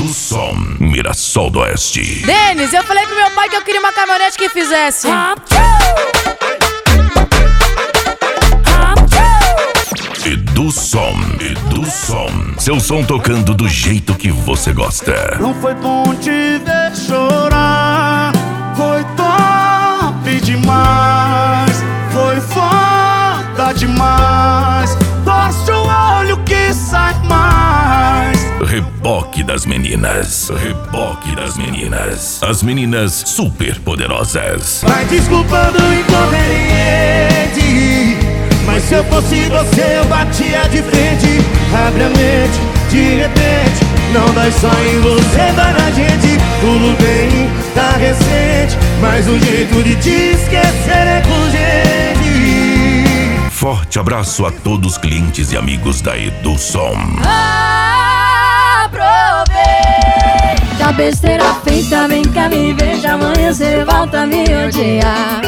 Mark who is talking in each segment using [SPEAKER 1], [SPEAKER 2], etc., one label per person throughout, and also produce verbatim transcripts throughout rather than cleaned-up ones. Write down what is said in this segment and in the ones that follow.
[SPEAKER 1] Edusson, Mirassol do Oeste.
[SPEAKER 2] Denis, eu falei pro meu pai que eu queria uma caminhonete que fizesse
[SPEAKER 1] Edusson, Edusson, seu som tocando do jeito que você gosta.
[SPEAKER 3] Não foi bom te ver chorar, foi top demais, foi foda demais, torce o olho que sai mais.
[SPEAKER 1] Reboque das meninas, reboque das meninas, as meninas super poderosas.
[SPEAKER 3] Vai desculpando o inconveniente, mas se eu fosse você eu batia de frente. Abre a mente, de repente, não dói só em você, dói na gente. Tudo bem, tá recente, mas o jeito de te esquecer é com gente.
[SPEAKER 1] Forte abraço a todos os clientes e amigos da Edusson.
[SPEAKER 2] Aproveita a besteira feita, vem cá me veja, amanhã cê volta a me odiar.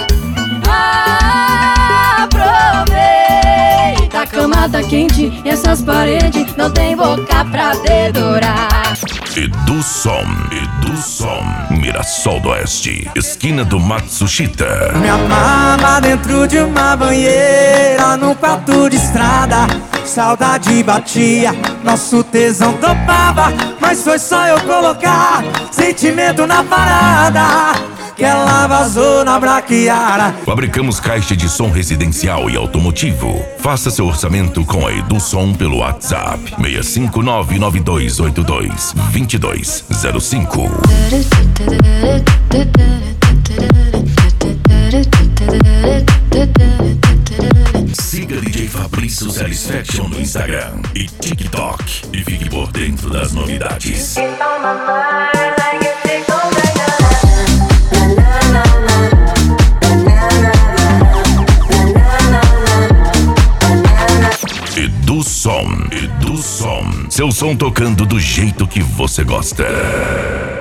[SPEAKER 2] Aproveita, a cama tá quente e essas paredes não tem boca pra dedurar.
[SPEAKER 1] Edusson, Edusson, Mirassol do Oeste, esquina do Matsushita.
[SPEAKER 4] Me amava dentro de uma banheira, num quarto de estrada. Saudade batia, nosso tesão topava, mas foi só eu colocar sentimento na parada que ela vazou na braquiara.
[SPEAKER 1] Fabricamos caixa de som residencial e automotivo. Faça seu orçamento com a Edusson pelo WhatsApp seis cinco nove nove dois oito dois dois dois zero cinco. Siga D J Fabrício Satisfaction no Instagram e TikTok e fique por dentro das novidades. Edusson, Edusson, seu som tocando do jeito que você gosta.